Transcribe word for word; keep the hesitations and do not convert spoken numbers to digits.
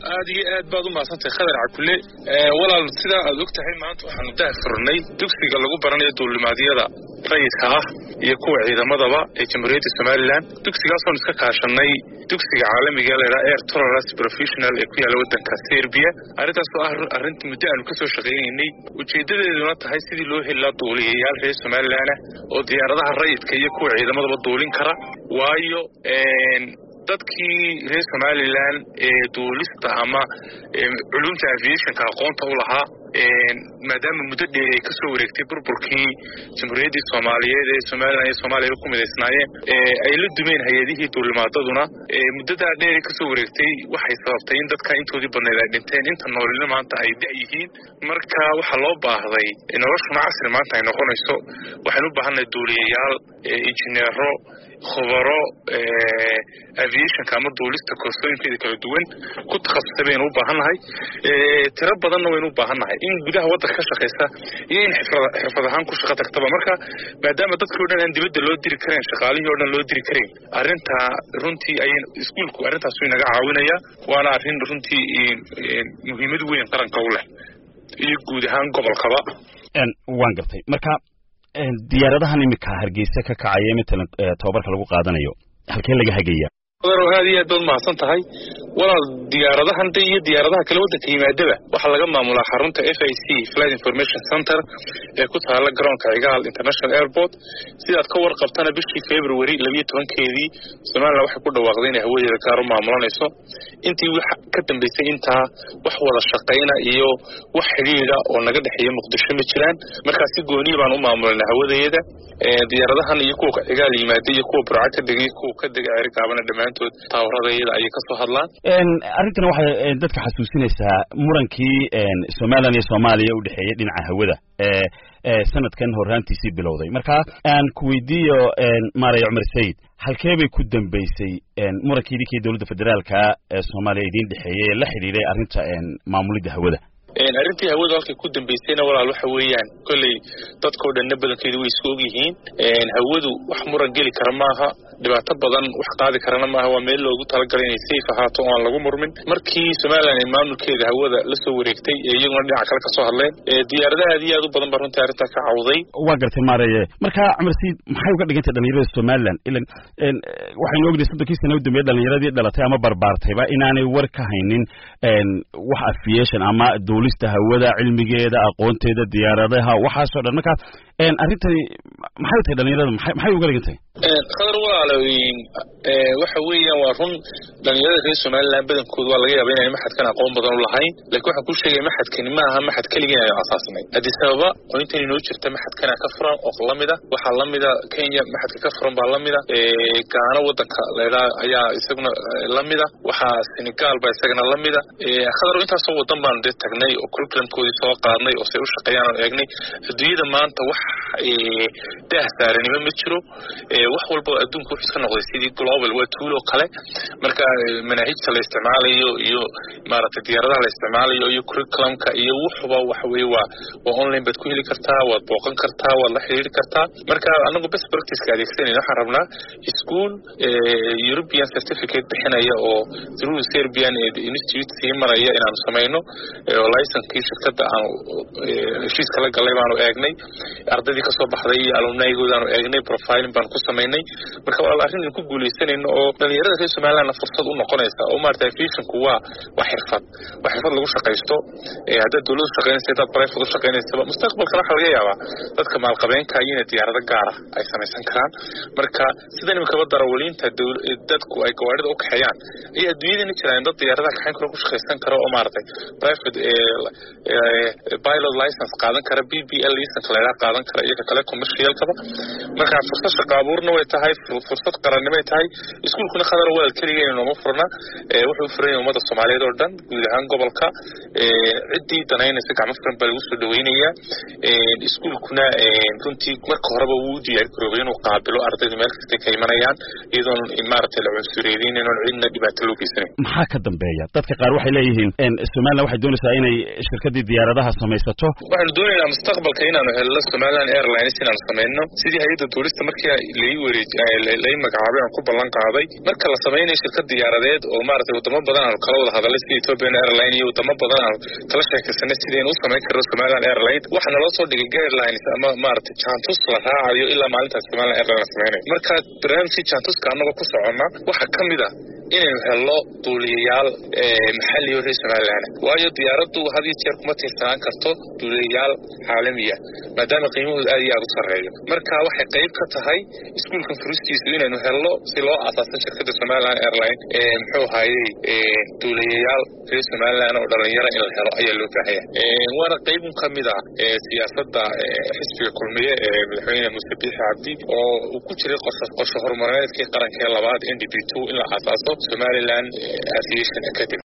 هذه بعض ما صنت خضر على كل ولا الصدا دكتور هاي ما أنت وحنا ده فرني دكتور قال لقوا براني دول الماضية ده رئيس ها يكون إذا ما ضبع جمهورية الصومال الآن دكتور أصلا نسكت عشاني دكتور عالمي قال لا إير تورس بروفيشنال يكون على ودن كثير بيه أردت أسأل أرنت مدة الكسر شغاليني وجدد النقطة هاي سيدي له هلا طولي هي الرئيس الصومال الآن وديارها الرئيس كي يكون إذا ما ضبع طولين كرا وايو dadkii reer Somaliland ee duulista ama culumta aviation-ka aqoonta u lahaa maadaama muddo dheer ay ka soo wareegtay burburkii Jamhuuriyadda Soomaaliyeed ee Somaliland iyo Soomaaliya ku mideysnaayeen ay la dumeen hay'adihii duulimaadaduna muddada dheer ay ka soo wareegtay waxay sababtay in dadka intoodii badneed ay dhinteen inta noolina maanta ay da'yihiin marka waxa loo baahday in nolosha casri maanta ay noqonayso waxaan u baahanay duuliyayaal injineero khubaro aviation kama duulista koorsooyinkeeda kala duwan ku takhasusay u baahanahay tiro badanna waynu u baahanahay in gudaha waddanka ka shaqeysa iyo in xirfad ahaan ku shaqo tagtaba marka maadaama dadka oo dhan dibadda loo diri kareen shaqaalihii oo dhan loo diri kareen arinta runtii ay iskuulku arintaas way naga caawinaya waana arin runtii muhiimad weyn qaranka u leh iyo guud ahaan gobolkaba een waan gartay marka diyaaradahan imika Hargeysa ka kacay midna tababarka lagu qaadanayo halkee laga hagaya qadar hadiya dad ma san tahay wala diyaaradahan iyo diyaaradaha kala waddanka yimaadaba waxa laga maamulaa xarunta F I C Flight Information Center ee ku taala garoonka Cigaal International Airport sidaad ka warqabtana bishii February laba iyo tobankeedii Soomaaliya waxa ku dhawaaqday in hawada gaar maamulanayso intii wax ka dambeysay inta wax wada shaqeeyna iyo wax xiriir ah oo naga dhaxeeyo Muqdisho ma jiraan markaas si gooni baan u maamulanaa hawadeeda ee diyaaradahan iyo kuwa Cigaal yimaada iyo kuwa Burca ka dhigay kuwa ka dhigay Cigaabana dhamaantood taawaradayda ay ka soo hadlaan een arrintan waxay dadka xasuusinaysaa murankii een Soomaaliya iyo Soomaaliya u dhaxeeyay dhinaca hawada ee ee sanadkan horaantiisii bilowday marka aan ku weydiiyo een Maray Umar Said halkee bay ku dambeysay een murankii dikii dawladda federaalka ee Soomaaliya idin dhaxeeyay la xiriiray arrinta een maamulida hawada een arintii hawada halkay ku dambeysayna walaal waxa weeyaan kulli dadkoo dhan badankeedu way isku og yihiin een hawadu wax muran gali kara maaha dhibaato badan wax qaadi karana maaha waa meel loogu talagalay inay safe ahaato oo aan lagu murmin markii Soomaaliland ay maamulkeeda hawada la soo wareegtay iyaguna dhinaca kale ka soo hadleen ee diyaaradaha aad u badan barunta arinta ka cawday waa gartay Maaraye marka Umar Said maxay uga dhigantay dhalinyarada Soomaaliland ilan een waxay noogday saddex sano u dambeeyay dhalinyaradii dhalatay ama barbaartayba inaanay war ka haynin een wax aviation ama duulista hawada cilmigeeda aqoonteeda diyaaradaha waxa soo dhan marka een arintani maxay tahay dhalinyarada maxay maxay uga dhigantay ee qadar walaaloyin ee waxa weeyaan waa run dhalinyarada reer Soomaaliland badankoodu waa laga yaabaa inay maxadkan aqoon badan u lahayn laakiin waxa ku sheegay maxadkani ma aha maxad kaliya ay asaasnay hadii sababa oo inta inoo jirta maxadkan ka furan oo lamida waxa lamida Kenya maxadka ka furan baa lamida ee Ghana wadanka leeyahay ayaa isaguna lamida waxa Senegal baa isaguna lamida ee qadar inta soo wadan baan dad tagnay oo curriculum-koodii soo qaadnay oo say u shaqeeyaan oo eegnay adduunyada maanta wax ee daahsaaranimo ma jiro ee wax walba adduunku wuxuu iska noqday sidii global waa tool kale marka manhajta la isticmaalayo iyo maaragtay diyaaradaha la isticmaalayo iyo curriculum-ka iyo wuxuba waxa weey waa waa online bad ku heli kartaa waad booqan kartaa waad la xiriiri kartaa marka anagu best practice-ka adeegsanayna waxaan rabnaa school European certificate bixinaya oo through Serbian Institute si maraya inaan sameeyno oo license-kii shirkadda aan heshiis kala galay baan u eegnay ardadii ka soo baxday alumni-gooda aan u eegnay profiling baan ku sameynay marka waa arrin ku guuleysanayno oo dhalinyarada reer Soomaaliland fursad u noqonaysa oo maartay aviation-ku waa wax xirfad wax xirfad lagu shaqeysto ee hadda dawladdu shaqeynaysa dad private u shaqeynaysa mustaqbalka waxa laga yaabaa dadka maalqabeenka iyo diyaarada gaar ah ay samaysan karaan marka sida nimka darawaliinta dadku ay gawaarida u kaxeeyaan ay adduunyada jiraan dad diyaaradaha kaxayn karo ku shaqeysan karo oo maartay private pilot license qaadan kara B B L license la qaadan kara iyo kale commercial-kaba marka fursad shaqo abuurna way tahay fursad qarannimo ay tahay iskuulkuna qadar walaal kaliya inuu ma furna ee wuxuu furay ummadda Soomaaliyeed oo dhan guud ahaan gobolka ee cidii danaynaysa gacmo furan baa lagu soo dhaweynaya ee iskuulkuna ee runtii marka horeba uu diyaar garoobay inuu qaabilo ardayda meel kasta ka imanayaan iyadoon imaartay la cunsureedin inuu cidna dhibaato loo geysan maxaa ka dambeeya dadka qaar waxay leeyihiin in Soomaaliland waxay doonaysaa inay shirkadii diyaaradaha samaysato waxaan doonaynaa mustaqbalka inaanu helno Somaliland Airlines inaan sameeyno sidii hay'adda duulista markii la wareejiyay la magacaabay aan ku ballan qaaday marka la sameeyay shirkad diyaaradeed oo maartay wadamo badan oo kala wada hadalay sidii Ethiopian Airlines iyo wadamo badan oo kala sheekaysanay sidii inuu sameyn karo Somaliland Airlines waxana loo soo dhigay guidelines ama maartay jantus la raacayo ilaa maalintaas Somaliland Airlines sameeyay marka barnaamijka jantuska anaga ku socona waxa kamid ah inaynu helno duuliyayaal maxalli oo reer Somaliland waayo diyaaraddu hadii jeer kuma tirsan karto duuliyayaal caalamiya maadaama qiimahoodu aad iyo aad u sareeyo marka waxay qayb ka tahay iskuulka furistiisa inaynu helno si loo aasaaso shirkadda Somaliland Airlines ee muxuu hayay duuliyayaal reer Somaliland oo dhalinyaro in la helo ayaa loo baahan yahay waana qayb ka mid ah siyaasadda xisbiga kulmiye ee madaxweyne Muuse Biixi Cabdi oo uu ku jiray qorshe horumarineedkii qaranka labaad N D P two in la aasaaso Somaliland Aviation Academy.